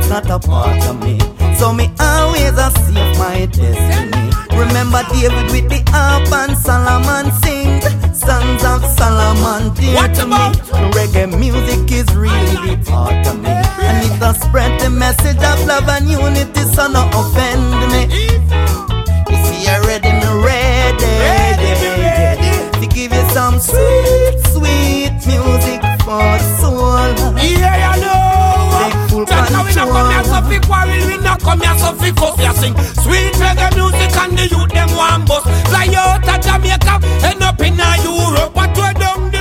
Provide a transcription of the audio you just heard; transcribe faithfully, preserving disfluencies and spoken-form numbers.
not a part of me. So me always a save my destiny. Remember David with the harp and Solomon sing songs of Solomon dear what to about? me. Reggae music is really the part of me, and it does spread the message of love and unity, so no offend me. You see you ready, me ready, ready, ready to give you some sweet, sweet music for the soul. Yeah, you know. That's how we not come here so fi quarrel, we not come here so fi fuss. You sing sweet reggae music and the youth them want bust. Fly out of Jamaica, end up in a Europe, what we done do?